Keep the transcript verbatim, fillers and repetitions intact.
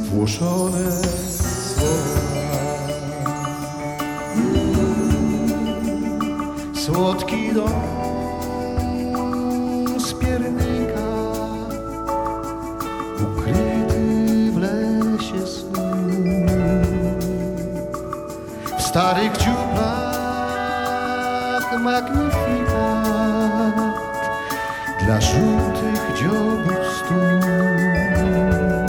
głoszone słowa. Słodki dom z piernika, ukryty w lesie snu, w starych dziuplach magnifikat dla żółtych dziobów stóp.